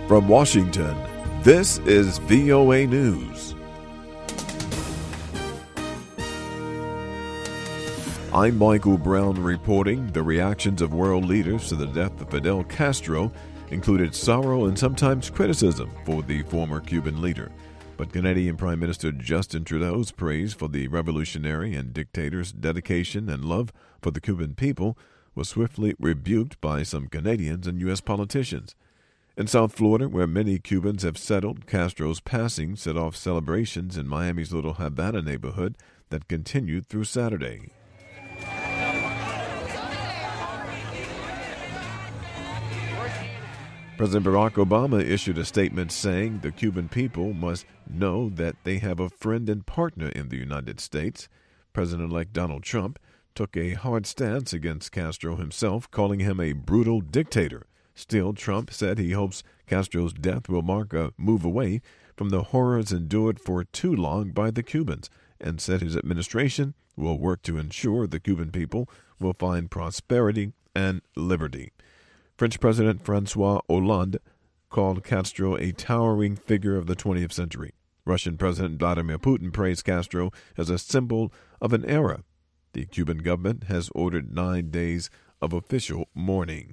From Washington, this is VOA News. I'm Michael Brown reporting. The reactions of world leaders to the death of Fidel Castro included sorrow and sometimes criticism for the former Cuban leader. But Canadian Prime Minister Justin Trudeau's praise for the revolutionary and dictator's dedication and love for the Cuban people was swiftly rebuked by some Canadians and U.S. politicians. In South Florida, where many Cubans have settled, Castro's passing set off celebrations in Miami's Little Havana neighborhood that continued through Saturday. President Barack Obama issued a statement saying the Cuban people must know that they have a friend and partner in the United States. President-elect Donald Trump took a hard stance against Castro himself, calling him a brutal dictator. Still, Trump said he hopes Castro's death will mark a move away from the horrors endured for too long by the Cubans, and said his administration will work to ensure the Cuban people will find prosperity and liberty. French President François Hollande called Castro a towering figure of the 20th century. Russian President Vladimir Putin praised Castro as a symbol of an era. The Cuban government has ordered 9 days of official mourning.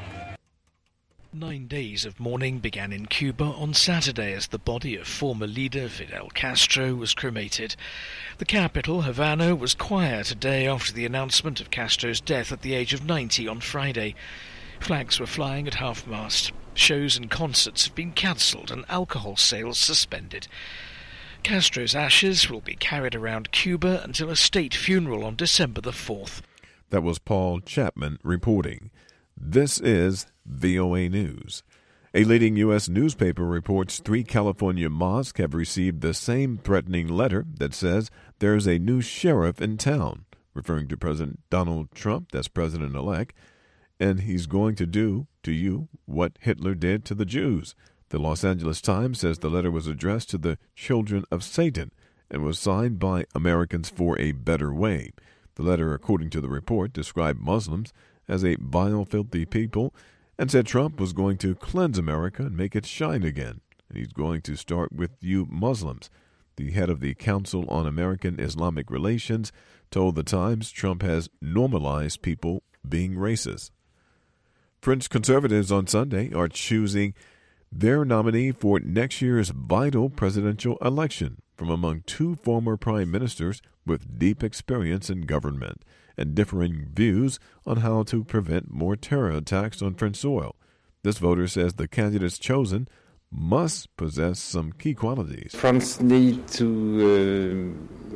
9 days of mourning began in Cuba on Saturday as the body of former leader Fidel Castro was cremated. The capital, Havana, was quiet a day after the announcement of Castro's death at the age of 90 on Friday. Flags were flying at half-mast. Shows and concerts have been cancelled and alcohol sales suspended. Castro's ashes will be carried around Cuba until a state funeral on December the 4th. That was Paul Chapman reporting. This is VOA News. A leading U.S. newspaper reports 3 California mosques have received the same threatening letter that says there's a new sheriff in town, referring to President Donald Trump, that's president-elect, and he's going to do to you what Hitler did to the Jews. The Los Angeles Times says the letter was addressed to the children of Satan and was signed by Americans for a Better Way. The letter, according to the report, described Muslims as a vile, filthy people and said Trump was going to cleanse America and make it shine again. And he's going to start with you Muslims. The head of the Council on American Islamic Relations told the Times Trump has normalized people being racist. French conservatives on Sunday are choosing their nominee for next year's vital presidential election from among 2 former prime ministers with deep experience in government and differing views on how to prevent more terror attacks on French soil. This voter says the candidates chosen must possess some key qualities. France needs to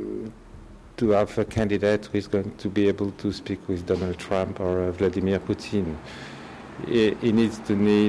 have a candidate who is going to be able to speak with Donald Trump or Vladimir Putin. He needs to need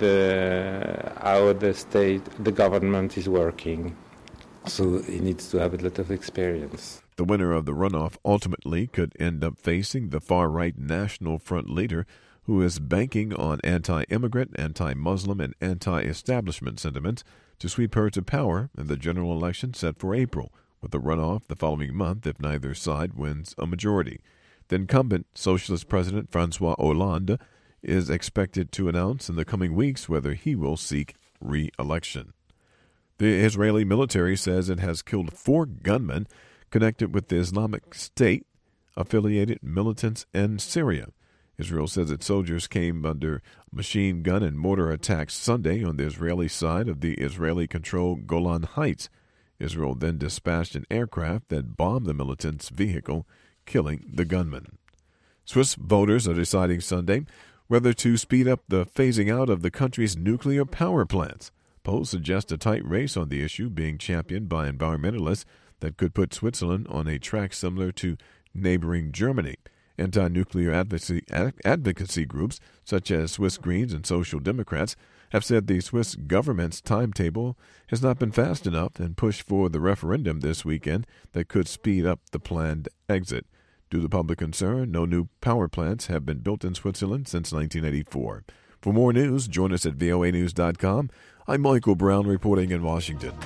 how the government is working. So he needs to have a lot of experience. The winner of the runoff ultimately could end up facing the far-right National Front leader, who is banking on anti-immigrant, anti-Muslim, and anti-establishment sentiments to sweep her to power in the general election set for April, with a runoff the following month if neither side wins a majority. The incumbent Socialist President François Hollande is expected to announce in the coming weeks whether he will seek re-election. The Israeli military says it has killed 4 gunmen connected with the Islamic State affiliated militants in Syria. Israel says its soldiers came under machine gun and mortar attacks Sunday on the Israeli side of the Israeli-controlled Golan Heights. Israel then dispatched an aircraft that bombed the militants' vehicle, killing the gunman. Swiss voters are deciding Sunday whether to speed up the phasing out of the country's nuclear power plants. Polls suggest a tight race on the issue being championed by environmentalists that could put Switzerland on a track similar to neighboring Germany. Anti-nuclear advocacy groups, such as Swiss Greens and Social Democrats, have said the Swiss government's timetable has not been fast enough and pushed for the referendum this weekend that could speed up the planned exit. Due to public concern, no new power plants have been built in Switzerland since 1984. For more news, join us at voanews.com. I'm Michael Brown reporting in Washington.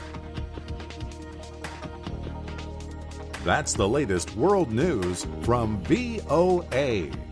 That's the latest world news from VOA.